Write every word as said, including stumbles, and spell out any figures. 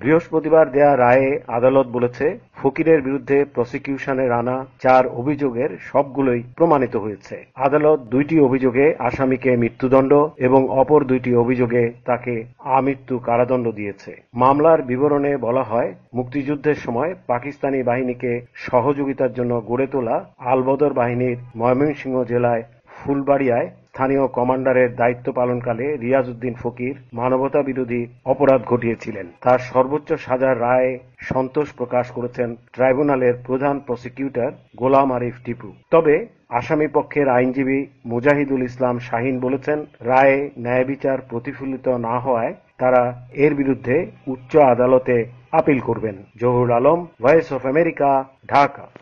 বৃহস্পতিবার দেয়া রায়ে আদালত বলেছে, ফকিরের বিরুদ্ধে প্রসিকিউশনের আনা চার অভিযোগের সবগুলোই প্রমাণিত হয়েছে। আদালত দুইটি অভিযোগে আসামিকে মৃত্যুদণ্ড এবং অপর দুইটি অভিযোগে তাকে আমৃত্যু কারাদণ্ড দিয়েছে। মামলার বিবরণে বলা হয়, মুক্তিযুদ্ধের সময় পাকিস্তানি বাহিনীকে সহযোগিতার জন্য গড়ে তোলা আলবদর বাহিনীর ময়মনসিংহ জেলায় ফুলবাড়িয়ায় স্থানীয় কমান্ডারের দায়িত্ব পালনকালে রিয়াজ উদ্দিন ফকির মানবতাবিরোধী অপরাধ ঘটিয়েছিলেন। তার সর্বোচ্চ সাজার রায়ে সন্তোষ প্রকাশ করেছেন ট্রাইব্যুনালের প্রধান প্রসিকিউটর গোলাম আরিফ টিপু। তবে আসামি পক্ষের আইনজীবী মুজাহিদুল ইসলাম শাহীন বলেছেন, রায়ে ন্যায়বিচার প্রতিফলিত না হওয়ায় তারা এর বিরুদ্ধে উচ্চ আদালতে আপিল করবেন। Jahurul Alam, voice of America, Dhaka.